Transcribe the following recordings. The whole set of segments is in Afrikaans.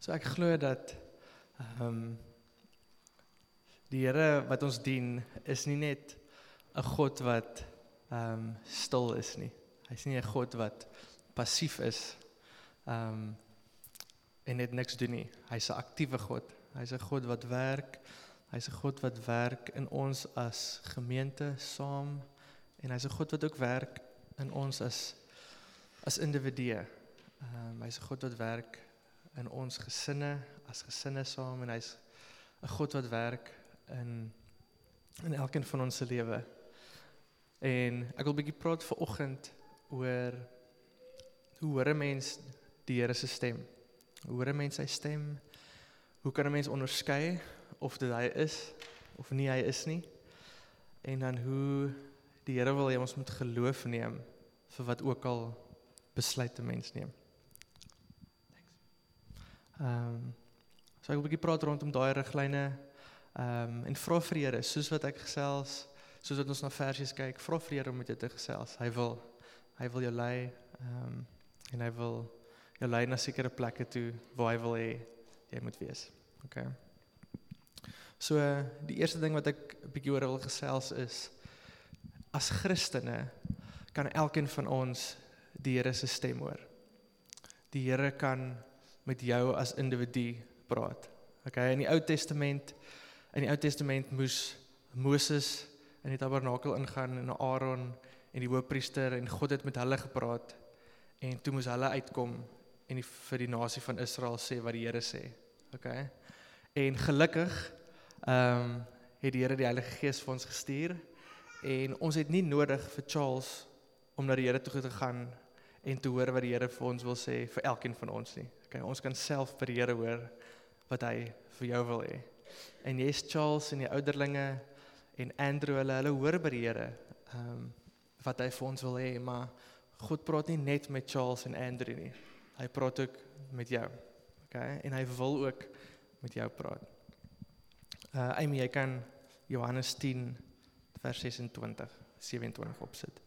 So ek glo dat die Here wat ons dien is nie net 'n God wat stil is nie. Hy's nie 'n God wat passief is en net niks doen nie. Hy's 'n aktiewe God. Hy's 'n God wat werk. Hy's 'n God wat werk in ons as gemeente saam en hy's 'n God wat ook werk in ons as individue. Hy's 'n God wat werk in ons gesinne, as gesinne saam en hy's 'n God wat werk in elkeen van ons se lewe. En ek wil 'n bietjie praat vanoggend oor hoe hoor 'n mens die Here se stem? Hoe hoor 'n mens sy stem? Hoe kan 'n mens onderskei of dit hy is of nie hy is nie? En dan hoe die Here wil hê ons moet geloof neem vir wat ook al besluit 'n mens neem. So ek wil 'n bietjie praat rondom daai riglyne en vra vir Here, soos wat ek gesels, soos wat ons na versies kyk, vra vir Here om met jou te gesels. Hy wil jou lei en hy wil jou lei na sekere plekke toe waar hy wil hê jy moet wees. Okay. So die eerste ding wat ek 'n bietjie oor wil gesels is, as Christene kan elkeen van ons die Here se stem hoor. Die Here kan met jou as individu praat. Okay, in die Ou Testament moes Moses in die tabernakel ingaan en Aaron en die hoofpriester en God het met hulle gepraat en toe moes hulle uitkom en vir die nasie van Israel sê wat die Here sê. Okay? En gelukkig het die Here die Heilige Gees vir ons gestuur en ons het nie nodig vir Charles om na die Here toe te gaan en te hoor wat die Here vir ons wil sê vir elkeen van ons nie. Okay, ons kan self by die Here hoor wat hy vir jou wil hê. En yes, Charles en die ouderlinge en Andrew, hulle hoor by die Here wat hy vir ons wil hê, maar God praat nie net met Charles en Andrew nie. Hy praat ook met jou. Okay? En hy wil ook met jou praat. Amy, jy kan Johannes 10 vers 26-27 opsit.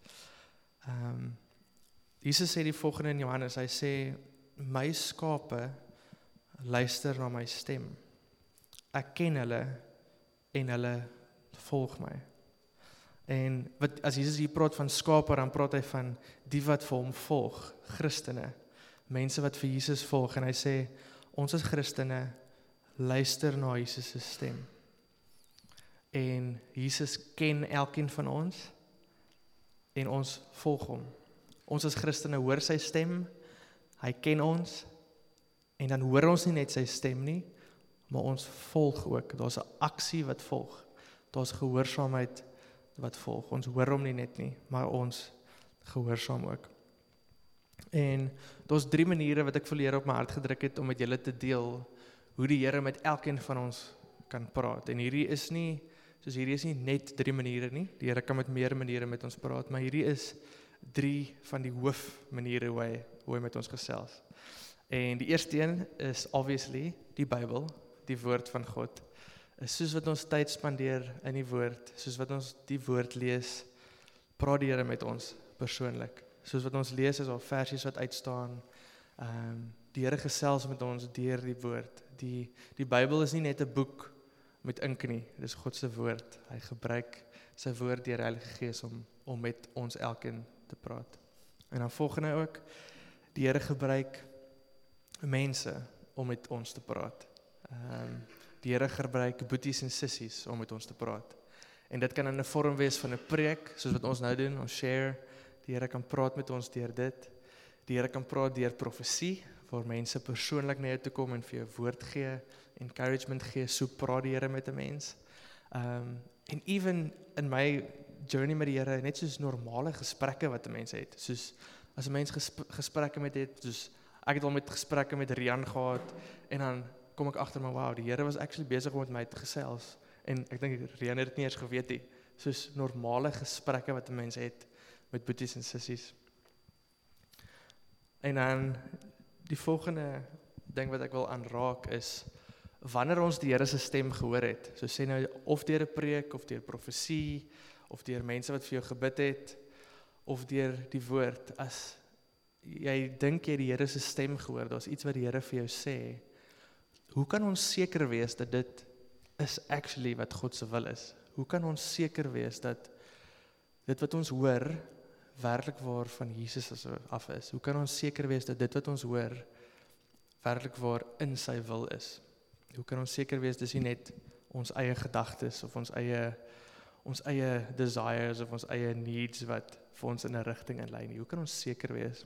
Jesus sê die volgende in Johannes, hy sê, my skape luister na my stem. Ek ken hulle en hulle volg my. En as Jesus hier praat van skape, dan praat hy van die wat vir hom volg, Christene, mense wat vir Jesus volg, en hy sê, ons as Christene luister na Jesus se stem. En Jesus ken elkeen van ons en ons volg hom. Ons as Christene hoor sy stem, hy ken ons en dan hoor ons nie net sy stem nie, maar ons volg ook. Daar's 'n aksie wat volg. Daar's gehoorsaamheid wat volg. Ons hoor hom nie net nie, maar ons gehoorsaam ook. En daar's 3 maniere wat ek vir Here op my hart gedruk het om met julle te deel hoe die Here met elkeen van ons kan praat. En hierdie is nie net 3 maniere nie. Die Here kan met meer maniere met ons praat, maar hierdie is 3 van die hoofmaniere hoe hy met ons gesels. En die eerste een is obviously die Bybel, die woord van God. Soos wat ons tyd spandeer in die woord, soos wat ons die woord lees, praat die Here met ons persoonlik. Soos wat ons lees is daar versies wat uitstaan. Die Here gesels met ons deur die woord. Die Bybel is nie net 'n boek met ink nie, dit is God se woord. Hy gebruik sy woord deur die Heilige Gees om met ons elkeen te praat. En dan volgende ook, die Here gebruik mense om met ons te praat. Die Here gebruik boeties en sissies om met ons te praat. En dit kan in 'n vorm wees van 'n preek, soos wat ons nou doen, ons share. Die Here kan praat met ons deur dit. Die Here kan praat deur profesie, waar mense persoonlik na jou toe kom en vir jou woord gee, encouragement gee, so praat die Here met 'n mens. En even in my journey met die Here, net soos normale gesprekke wat 'n mens het, soos as 'n mens gesprekke met het, soos ek het al met gesprekke met Rian gehad, en dan kom ek agter my, wow, die Here was actually besig om met my te gesels, en ek dink Rian het dit nie eens geweet nie, soos normale gesprekke wat 'n mens het, met boeties en sissies. En dan, die volgende ding wat ek wil aanraak is, wanneer ons die Here se stem gehoor het, so sê nou, of deur 'n preek, of deur profesie, of deur mense wat vir jou gebid het, of deur die woord, as jy dink jy die Here se stem gehoor, daar's iets wat die Here vir jou sê, hoe kan ons seker wees dat dit is actually wat God se wil is? Hoe kan ons seker wees dat dit wat ons hoor, werklik waar van Jesus af is? Hoe kan ons seker wees dat dit wat ons hoor, werklik waar in sy wil is? Hoe kan ons seker wees, dis nie net ons eie gedagtes, of ons eie desires, of ons eie needs, wat vir ons in 'n rigting inlei nie? Hoe kan ons seker wees?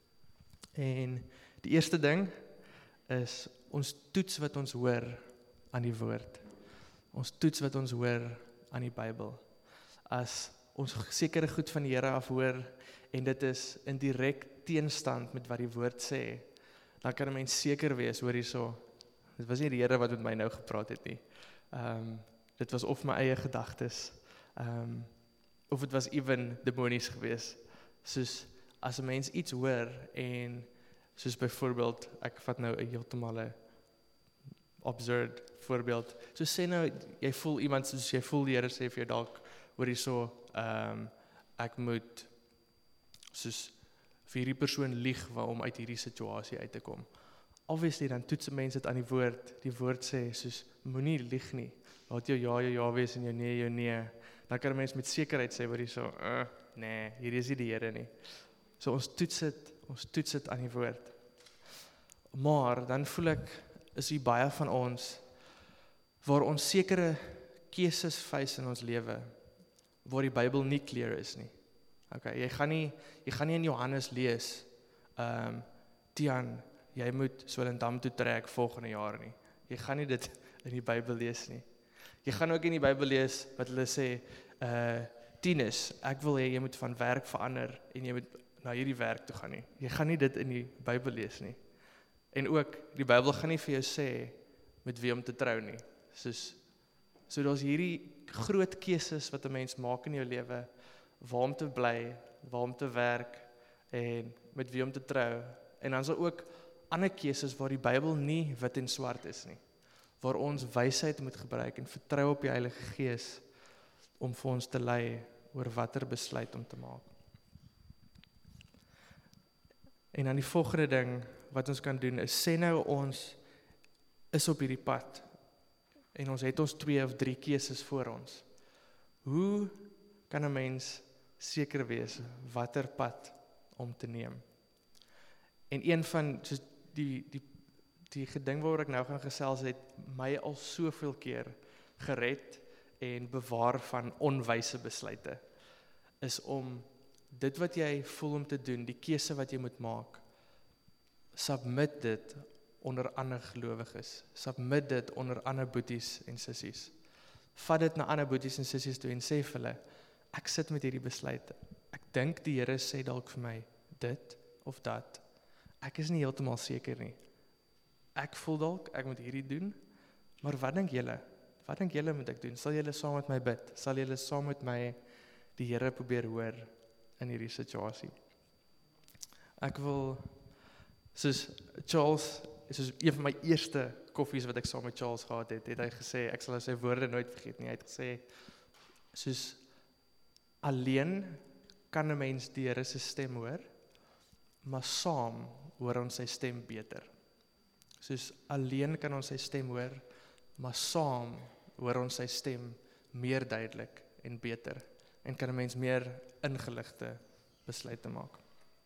En die eerste ding is, ons toets wat ons hoor aan die woord. Ons toets wat ons hoor aan die Bybel. As ons sekere goed van die Here af hoor, en dit is in direk teenstand met wat die woord sê, dan kan 'n mens seker wees, hoor hierso, dit was nie die Here wat met my nou gepraat het nie. Dit was of my eie gedagtes, of dit was even demonies gewees. Soos, as 'n mens iets hoor, en soos byvoorbeeld, ek vat nou 'n heeltemal 'n absurd voorbeeld, so sê nou, jy voel iemand, soos jy voel die Here sê vir jou dalk, hoor hierso, ek moet, soos, vir hierdie persoon lieg, om uit hierdie situasie uit te kom. Obviously, dan toets mense dit aan die woord sê, soos, moenie lieg nie, laat jou ja wees, en jou nee, dan kan 'n mens met sekerheid sê, hoor hierso, nee, hierdie is nie die Here nie. So ons toets dit aan die woord. Maar, dan voel ek, is hier baie van ons, waar ons sekere keuses face in ons lewe, waar die Bybel nie clear is nie. Okay, jy gaan nie in Johannes lees, Tian, jy moet Swellendam toe trek volgende jaar nie. Jy gaan nie dit in die Bybel lees nie. Jy gaan ook in die Bybel lees, wat hulle sê, Tinus, ek wil hê jy moet van werk verander, en jy moet na hierdie werk toe gaan nie. Jy gaan nie dit in die Bybel lees nie. En ook, die Bybel gaan nie vir jou sê, met wie om te trou nie. So daar's hierdie groot keuses wat 'n mens maak in jou lewe, waar om te bly, waar om te werk, en met wie om te trou. En dan is daar ook ander keuses waar die Bybel nie wit en swart is nie. Waar ons wysheid moet gebruik en vertrou op die Heilige Gees om vir ons te lei oor watter besluit om te maak. En dan die volgende ding wat ons kan doen is, sê nou ons is op hierdie pad en ons het ons 2 of 3 keuses voor ons. Hoe kan 'n mens seker wees watter pad om te neem? En een van soos die geding waaroor ek nou gaan gesels het my al soveel keer gered en bewaar van onwyse besluite, is om dit wat jy voel om te doen, die keuse wat jy moet maak, submit dit onder ander gelowiges, submit dit onder ander boeties en sissies. Vat dit na ander boeties en sissies toe en sê vir hulle, ek sit met hierdie besluit, ek dink die Here sê dalk vir my, dit of dat, ek is nie heeltemal seker nie, ek voel dalk, ek moet hierdie doen, maar wat dink julle? Wat dink julle moet ek doen? Sal julle saam met my bid? Sal julle saam met my die Here probeer hoor in hierdie situasie? Ek wil, soos Charles, soos een van my eerste koffies wat ek saam met Charles gehad het, het hy gesê, ek sal sy woorde nooit vergeet nie, hy het gesê, soos alleen kan 'n mens die Here se stem hoor, maar saam hoor ons sy stem beter. Soos alleen kan ons sy stem hoor, maar saam hoor ons sy stem meer duidelik en beter, en kan 'n mens meer ingeligte besluite maak.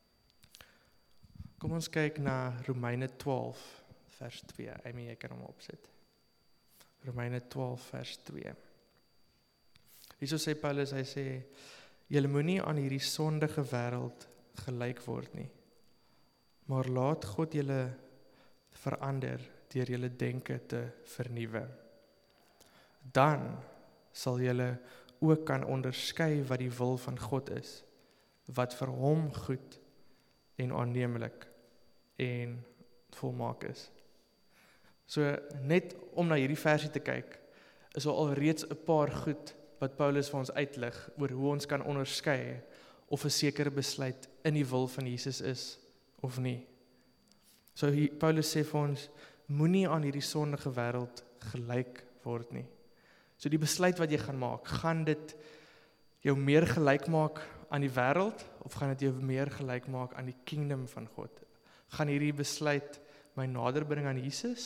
Kom ons kyk na Romeine 12 vers 2, Amy, jy kan hom opsit. Romeine 12 vers 2. Hierso sê Paulus, hy sê, julle moenie aan hierdie sondige wêreld gelyk word nie, maar laat God julle verander deur julle denke te vernuwe. Dan sal julle ook kan onderskei wat die wil van God is, wat vir hom goed en aanneemlik en volmaak is. So net om na hierdie versie te kyk, is al reeds 'n paar goed wat Paulus vir ons uitlig oor hoe ons kan onderskei of 'n sekere besluit in die wil van Jesus is of nie. So Paulus sê vir ons, moenie aan hierdie sondige wêreld gelyk word nie. So die besluit wat jy gaan maak, gaan dit jou meer gelyk maak aan die wêreld, of gaan dit jou meer gelyk maak aan die kingdom van God? Gaan hierdie besluit my nader bring aan Jesus,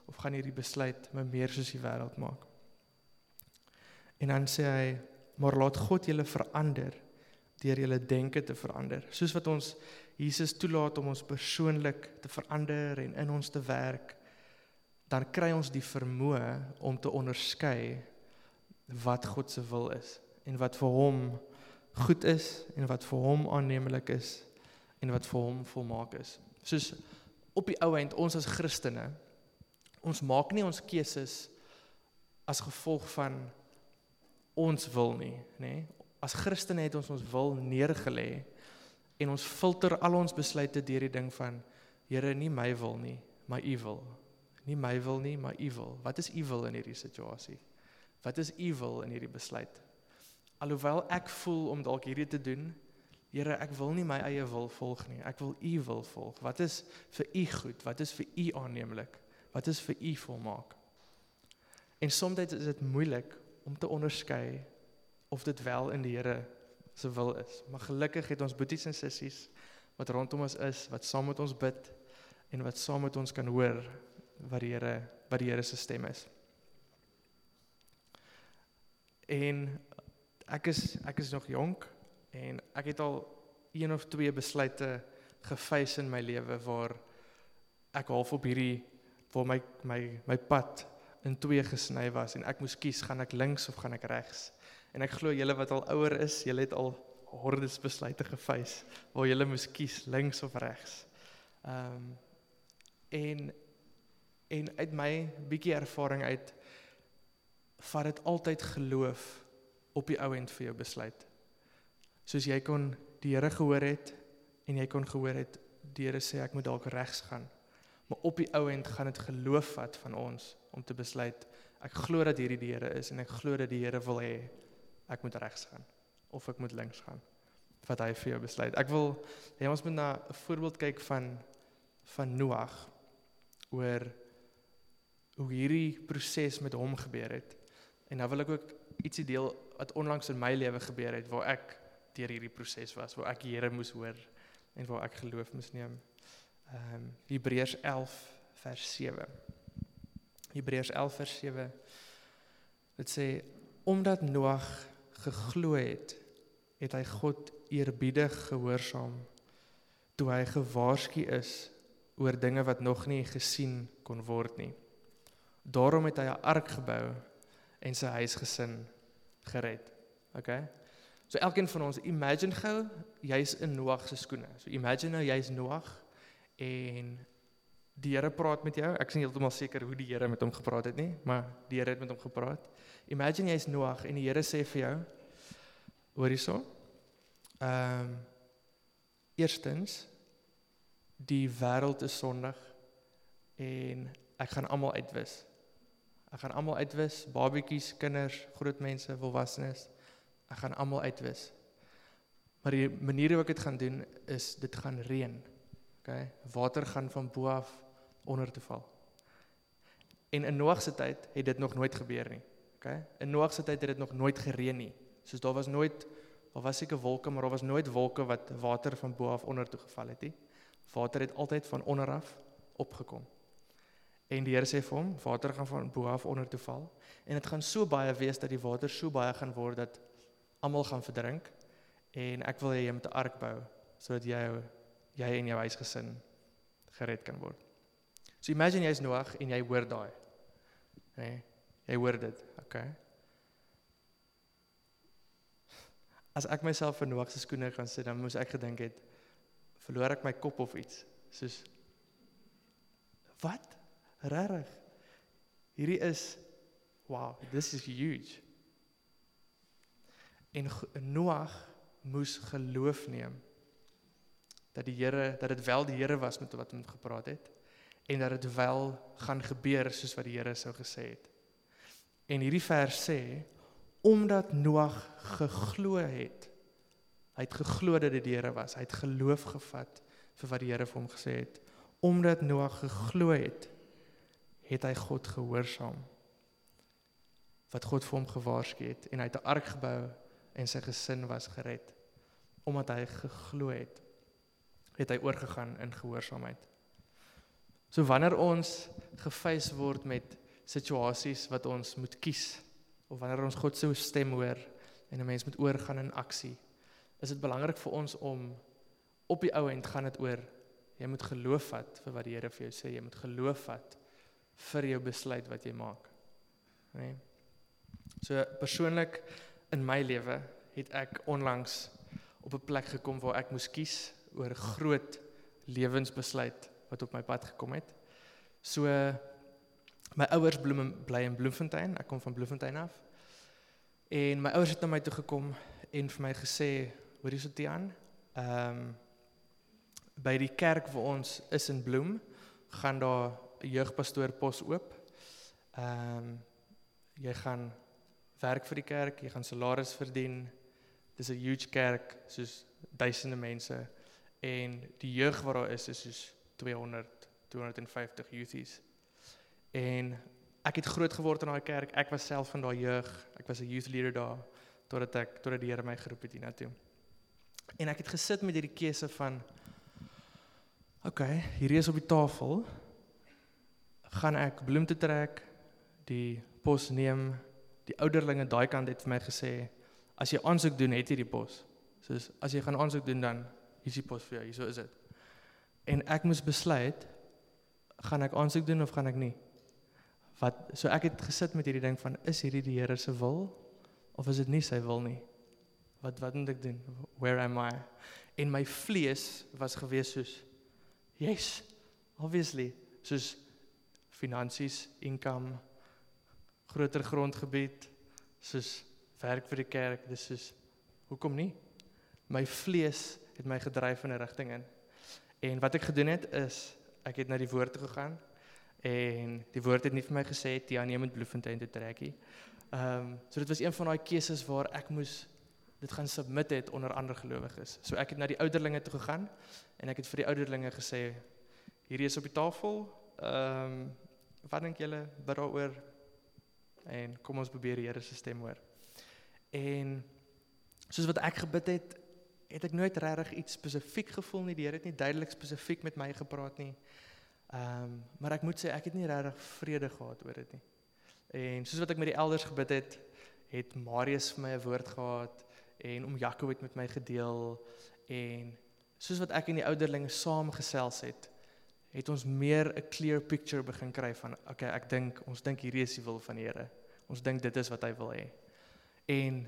of gaan hierdie besluit my meer soos die wêreld maak? En dan sê hy, maar laat God julle verander, deur julle denke te verander. Soos wat ons Jesus toelaat om ons persoonlik te verander en in ons te werk, dan kry ons die vermoë om te onderskei wat God se wil is, en wat vir hom goed is, en wat vir hom aanneemlik is, en wat vir hom volmaak is. Soos op die ou eind, ons as Christene, ons maak nie ons keuses as gevolg van ons wil nie, nê? As Christene het ons wil neergelê, en ons filter al ons besluite deur die ding van, Here, nie my wil nie, maar U wil. Nie my wil nie, maar U wil. Wat is U wil in hierdie situasie? Wat is U wil in hierdie besluit? Alhoewel ek voel om dalk hierdie te doen, Here, ek wil nie my eie wil volg nie, ek wil U wil volg. Wat is vir U goed? Wat is vir U aanneemlik? Wat is vir U volmaak? En soms is dit moeilik om te onderskei of dit wel in die Here se wil is. Maar gelukkig het ons boeties en sissies wat rondom ons is, wat saam met ons bid en wat saam met ons kan hoor wat die Here se stem is. En ek is nog jonk en ek het al 1 of 2 besluite geface in my lewe waar ek half op hierdie, waar my pad in 2 gesny was en ek moes kies, gaan ek links of gaan ek regs? En ek glo julle wat al ouer is, julle het al hordes besluite geface waar julle moes kies, links of regs. En uit my bietjie ervaring uit, vat dit altyd geloof op die ou end vir jou besluit. Soos jy kon die Here gehoor het, en jy kon gehoor het, die Here sê ek moet dalk regs gaan. Maar op die ou end gaan dit geloof vat van ons, om te besluit, ek glo dat hierdie die Here is, en ek glo dat die Here wil hê, ek moet regs gaan, of ek moet links gaan, wat hy vir jou besluit. Ek wil, ons moet na 'n voorbeeld kyk van Noag, oor hoe hierdie proses met hom gebeur het. En nou wil ek ook ietsie deel wat onlangs in my lewe gebeur het, waar ek deur hierdie proses was, waar ek die Here moes hoor, en waar ek geloof moes neem. Hebreërs 11 vers 7. Hebreërs 11 vers 7, dit sê, omdat Noag geglo het, het hy God eerbiedig gehoorsaam, toe hy gewaarsku is oor dinge wat nog nie gesien kon word nie. Daarom het hy 'n ark gebou en sy huisgesin gered. Okay? So elkeen van ons, imagine gou, jy's in Noag se skoene. So imagine nou, jy's Noag en die Here praat met jou. Ek is nie heeltemal seker hoe die Here met hom gepraat het nie, maar die Here het met hom gepraat. Imagine jy's Noag en die Here sê vir jou, hoor hierso, eerstens, die wêreld is sondig en ek gaan almal uitwis. Ek gaan almal uitwis, babietjies, kinders, groot mense, volwassenes. Ek gaan almal uitwis. Maar die manier hoe ek dit gaan doen is, dit gaan reën. Okay? Water gaan van bo af onder te val. En in Noag se tyd het dit nog nooit gebeur nie. Okay? In Noag se tyd het dit nog nooit gereën nie. Soos daar was seker wolke, maar daar was nooit wolke wat water van bo af onder toe geval het nie. Water het altyd van onder af opgekom. En die Here sê vir hom, water gaan van bo af onder toe val. En dit gaan so baie wees dat die water so baie gaan word dat almal gaan verdrink. En ek wil hê jy moet 'n ark bou sodat jy en jou huisgesin gered kan word. So imagine jy is Noag en jy hoor daai. Nee, jy hoor dit, okay? As ek myself in Noag se skoene gaan sit, dan moes ek gedink het, verloor ek my kop of iets? Soos, wat? Rarig. Hierdie is, wow, this is huge. En Noag moes geloof neem, dat dit wel die Here was met wat hom gepraat het, en dat dit wel gaan gebeur soos wat die Here sou gesê het. En hierdie vers sê, omdat Noag geglo het, hy het geglo dat dit die Here was, hy het geloof gevat vir wat die Here vir hom gesê het, omdat Noag geglo het hy God gehoorsaam, wat God vir hom gewaarsku het, en hy het 'n ark gebou, en sy gesin was gered, omdat hy geglo het hy oorgegaan in gehoorsaamheid. So wanneer ons geface word met situasies wat ons moet kies, of wanneer ons God se stem hoor, en 'n mens moet oorgaan in aksie, is dit belangrik vir ons om, op die ou end gaan dit oor, jy moet geloof vat vir wat die Here vir jou sê, jy moet geloof vat vir jou besluit wat jy maak. Nee? So persoonlik in my lewe het ek onlangs op 'n plek gekom waar ek moes kies oor 'n groot lewensbesluit wat op my pad gekom het. So my ouers bly in Bloemfontein, ek kom van Bloemfontein af. En my ouers het na my toe gekom en vir my gesê, hoor hierso Tiaan, by die kerk waar ons is in Bloem, gaan daar 'n jeugpastoor pos oop. Jy gaan werk vir die kerk, jy gaan salaris verdien. Dis 'n huge kerk, soos duisende mense. En die jeug wat daar is soos 250 youthies. En ek het groot geword in daai kerk, ek was self van daai jeug, ek was 'n youth leader daar, totdat die Here my geroep het hiernatoe. En ek het gesit met hierdie keuse van, hierdie is op die tafel, gaan ek Bloem toe trek, die pos neem, die ouderlinge daai kant het vir my gesê, as jy aansoek doen, het jy die pos. Soos, as jy gaan aansoek doen, dan is die pos vir jou, so is dit. En ek moes besluit, gaan ek aansoek doen of gaan ek nie? So ek het gesit met hierdie ding van, is hierdie die Here se wil, of is dit nie sy wil nie? Wat moet ek doen? Where am I? En my vlees was gewees soos, yes, obviously, soos finansies, income, groter grondgebied, soos werk vir die kerk, dis soos, hoekom nie? My vlees het my gedryf in 'n rigting in. En wat ek gedoen het is, ek het na die woord toe gegaan, en die woord het nie vir my gesê, Tiaan, jy moet Bloemfontein toe trek nie. So dit was een van daai keuses waar ek moes dit gaan submit het onder ander gelowiges. So ek het na die ouderlinge toe gegaan, en ek het vir die ouderlinge gesê, hierdie is op die tafel, wat dink julle, bid daaroor, en kom ons probeer die Here se stem hoor. En soos wat ek gebid het, het ek nooit regtig iets spesifiek gevoel nie, die Here het nie duidelik spesifiek met my gepraat nie, maar ek moet sê, ek het nie regtig vrede gehad oor dit nie. En soos wat ek met die elders gebid het Marius vir my 'n woord gehad, en Jaco het met my gedeel, en soos wat ek en die ouderlinge saam gesels het ons meer 'n clear picture begin kry van, ons dink hierdie is die wil van die Here. Ons dink dit is wat hy wil hê. En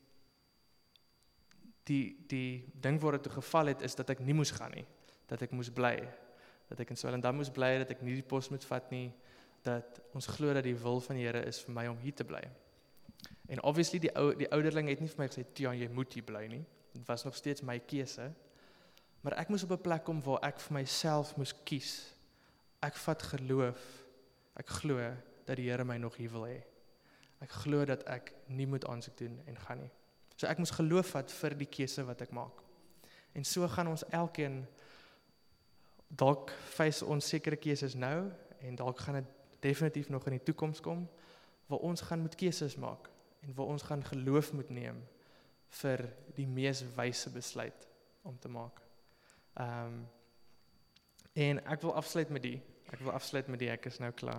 die ding waar dit toe geval het, is dat ek nie moes gaan nie, dat ek moes bly, dat ek in Swellendam moes bly, dat ek nie die pos moet vat nie, dat ons glo dat die wil van die Here is vir my om hier te bly. En obviously die ouderling het nie vir my gesê, Tiaan, jy moet hier bly nie, dit was nog steeds my keuse, maar ek moes op 'n plek kom waar ek vir myself moes kies. Ek vat geloof, ek glo dat die Here my nog hier wil hê. Ek glo dat ek nie moet aansoek doen en gaan nie. So ek moes geloof vat vir die keuse wat ek maak. En so gaan ons elkeen, dalk face ons sekere keuses nou, en dalk gaan dit definitief nog in die toekoms kom, waar ons gaan moet keuses maak, en waar ons gaan geloof moet neem, vir die mees wyse besluit om te maak. En ek wil afsluit met die, ek is nou klaar.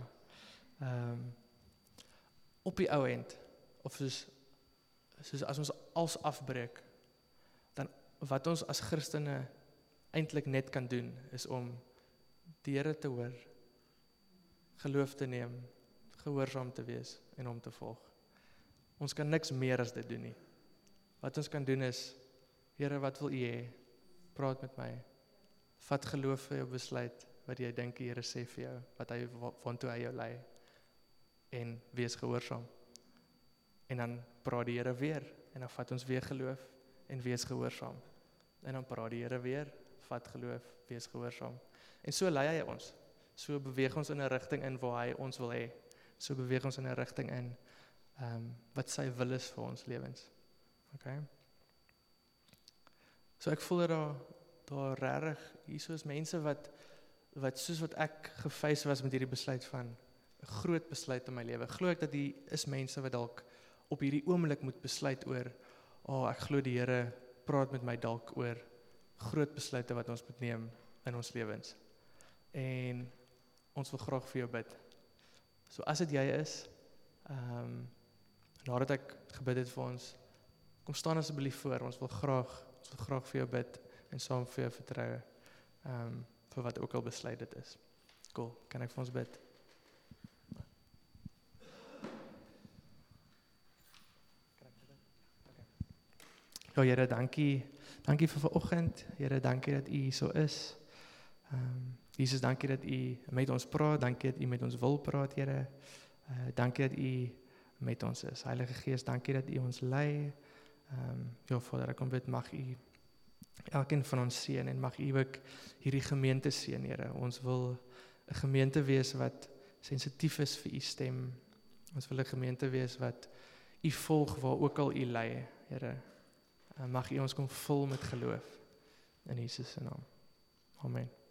Op die ou end, of soos as ons als afbreek, dan wat ons as Christene eintlik net kan doen, is om die Here te hoor, geloof te neem, gehoorsaam te wees en om te volg. Ons kan niks meer as dit doen nie. Wat ons kan doen is, Here, wat wil U hê? Praat met my. Vat geloof vir jou besluit, wat jy dink die Here sê vir jou, waartoe hy jou lei, en wees gehoorsaam. En dan praat die Here weer, en dan vat ons weer geloof, en wees gehoorsaam. En dan praat die Here weer, vat geloof, wees gehoorsaam. En so lei hy ons. So beweeg ons in 'n rigting in waar hy ons wil hê. So beweeg ons in 'n rigting in wat sy wil is vir ons lewens. Okay? So ek voel dat daar regtig hier is mense wat soos wat ek geface was met hierdie besluit van 'n groot besluit in my lewe. Glo ek dat hier is mense wat dalk op hierdie oomblik moet besluit oor, ek glo die Here praat met my dalk oor groot besluite wat ons moet neem in ons lewens. En ons wil graag vir jou bid. So as dit jy is, nadat ek gebid het vir ons, kom staan asseblief voor, ons wil graag vir jou bid, en saam vir jou vertrou, vir wat ook al besluit dit is. Cool, kan ek vir ons bid? Ja, Here, dankie vir vanoggend. Here, dankie dat U hier so is. Jesus, dankie dat U met ons praat. Dankie dat U met ons wil praat, Here. Dankie dat U met ons is. Heilige Gees, dankie dat U ons lei. Ja, Vader, ek kom bid, mag U elkeen van ons seën en mag U ook hierdie gemeente seën, Here. Ons wil 'n gemeente wees wat sensitief is vir U stem. Ons wil 'n gemeente wees wat U volg waar ook al U lei, Here. Mag U ons kom vul met geloof in Jesus se naam. Amen.